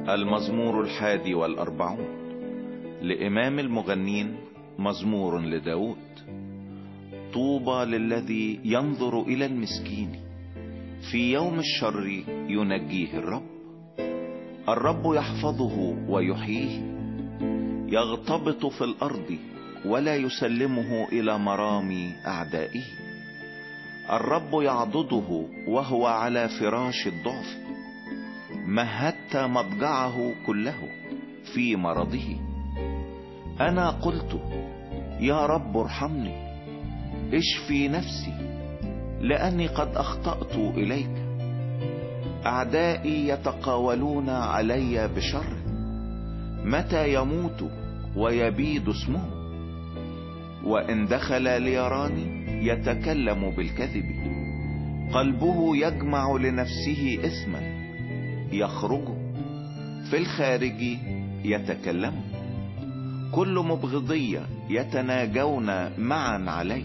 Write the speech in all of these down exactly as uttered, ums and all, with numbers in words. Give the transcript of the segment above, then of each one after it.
المزمور الحادي والأربعون لإمام المغنين، مزمور لداود. طوبى للذي ينظر إلى المسكين، في يوم الشر ينجيه الرب. الرب يحفظه ويحييه، يغتبط في الأرض ولا يسلمه إلى مرامي أعدائه. الرب يعضده وهو على فراش الضعف، مهدت مضجعه كله في مرضه. أنا قلت يا رب ارحمني، اشفي نفسي، لأني قد أخطأت إليك. أعدائي يتقاولون علي بشر، متى يموت ويبيد اسمه. وإن دخل ليراني يتكلم بالكذب، قلبه يجمع لنفسه إثما، يخرج في الخارج يتكلم. كل مبغضية يتناجون معا علي،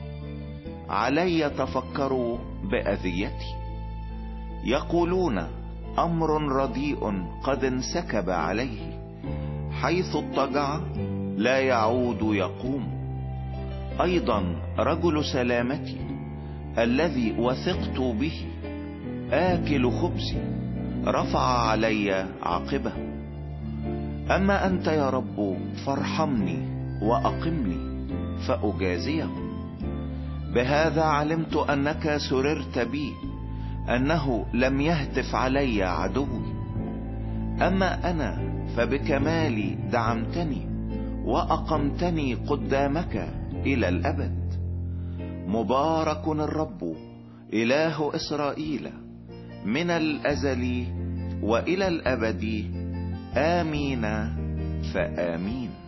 علي تفكروا بأذيتي. يقولون أمر رديء قد انسكب عليه، حيث اضطجع لا يعود يقوم. أيضا رجل سلامتي الذي وثقت به، آكل خبزي، رفع علي عاقبه. أما أنت يا رب فارحمني وأقمني فأجازيه. بهذا علمت أنك سررت بي، أنه لم يهتف علي عدوي. أما أنا فبكمالي دعمتني، وأقمتني قدامك إلى الأبد. مبارك الرب إله إسرائيل من الأزل وإلى الأبد. آمين فآمين.